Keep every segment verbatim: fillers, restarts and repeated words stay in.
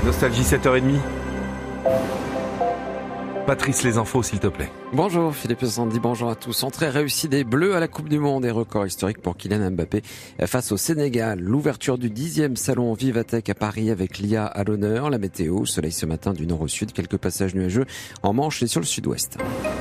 Nostalgie sept heures trente. Patrice, les infos, s'il te plaît. Bonjour Philippe Sandy, bonjour à tous. Entrée réussie des Bleus à la Coupe du Monde et record historique pour Kylian Mbappé face au Sénégal. L'ouverture du dixième salon Vivatech à Paris avec l'I A à l'honneur. La météo, soleil ce matin du nord au sud, quelques passages nuageux en Manche et sur le sud-ouest.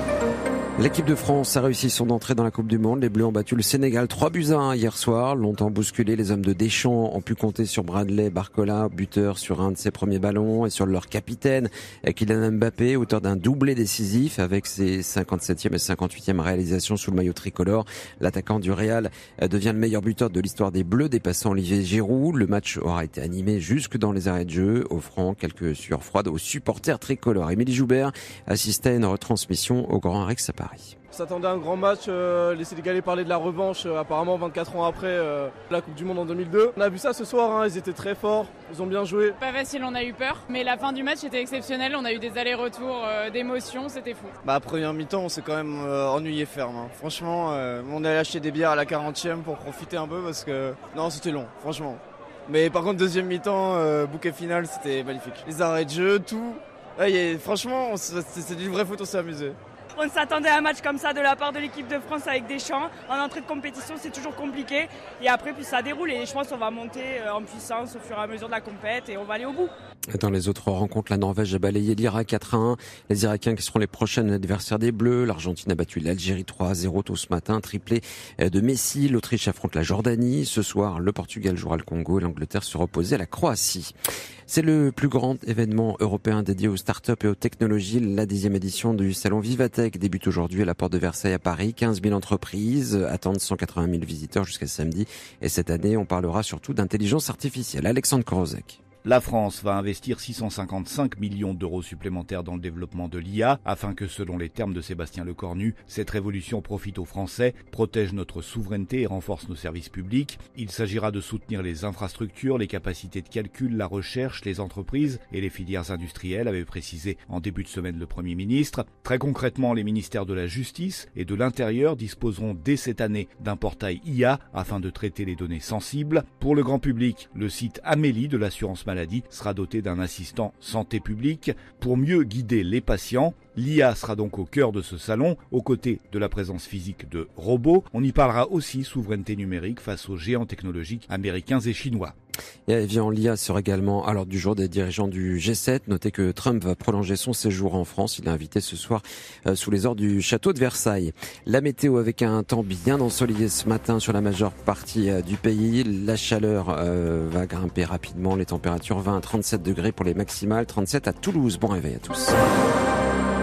L'équipe de France a réussi son entrée dans la Coupe du Monde. Les Bleus ont battu le Sénégal trois buts à un hier soir. Longtemps bousculés, les hommes de Deschamps ont pu compter sur Bradley Barcola, buteur sur un de ses premiers ballons, et sur leur capitaine, Kylian Mbappé, auteur d'un doublé décisif avec ses cinquante-septième et cinquante-huitième réalisations sous le maillot tricolore. L'attaquant du Real devient le meilleur buteur de l'histoire des Bleus, dépassant Olivier Giroud. Le match aura été animé jusque dans les arrêts de jeu, offrant quelques sueurs froides aux supporters tricolores. Émilie Joubert assistait à une retransmission au Grand Rex à Paris. On s'attendait à un grand match, euh, les Sénégalais parlaient de la revanche, euh, apparemment vingt-quatre ans après euh, la Coupe du Monde en deux mille deux. On a vu ça ce soir, hein, ils étaient très forts, ils ont bien joué. Pas facile, on a eu peur, mais la fin du match était exceptionnelle, on a eu des allers-retours euh, d'émotions, c'était fou. Bah première mi-temps, on s'est quand même euh, ennuyé ferme. Hein. Franchement, euh, on allait acheter des bières à la quarantième pour profiter un peu parce que non, c'était long, franchement. Mais par contre, deuxième mi-temps, euh, bouquet final, c'était magnifique. Les arrêts de jeu, tout. Ouais, y a, franchement, c'est, c'est du vrai foot, on s'est amusé. On s'attendait à un match comme ça de la part de l'équipe de France avec Deschamps. En entrée de compétition, c'est toujours compliqué. Et après, puis ça déroule. Et je pense qu'on va monter en puissance au fur et à mesure de la compète et on va aller au bout. Dans les autres rencontres, la Norvège a balayé l'Irak quatre à un. Les Irakiens qui seront les prochains adversaires des Bleus. L'Argentine a battu l'Algérie trois à zéro tôt ce matin. Triplé de Messi. L'Autriche affronte la Jordanie. Ce soir, le Portugal jouera le Congo et l'Angleterre se reposait à la Croatie. C'est le plus grand événement européen dédié aux startups et aux technologies. La dixième édition du salon Vivatech débute aujourd'hui à la porte de Versailles à Paris. quinze mille entreprises attendent cent quatre-vingt mille visiteurs jusqu'à samedi. Et cette année, on parlera surtout d'intelligence artificielle. Alexandre Korozek. La France va investir six cent cinquante-cinq millions d'euros supplémentaires dans le développement de l'I A afin que, selon les termes de Sébastien Lecornu, cette révolution profite aux Français, protège notre souveraineté et renforce nos services publics. Il s'agira de soutenir les infrastructures, les capacités de calcul, la recherche, les entreprises et les filières industrielles, avait précisé en début de semaine le Premier ministre. Très concrètement, les ministères de la Justice et de l'Intérieur disposeront dès cette année d'un portail I A afin de traiter les données sensibles. Pour le grand public, le site Amélie de l'assurance maladie sera doté d'un assistant santé publique pour mieux guider les patients. L'I A sera donc au cœur de ce salon, aux côtés de la présence physique de robots. On y parlera aussi souveraineté numérique face aux géants technologiques américains et chinois. Et Evian, l'I A sera également à l'ordre du jour des dirigeants du G sept. Notez que Trump va prolonger son séjour en France. Il est invité ce soir euh, sous les ordres du château de Versailles. La météo avec un temps bien ensoleillé ce matin sur la majeure partie euh, du pays. La chaleur euh, va grimper rapidement. Les températures vingt à trente-sept degrés pour les maximales, trente-sept à Toulouse. Bon réveil à tous.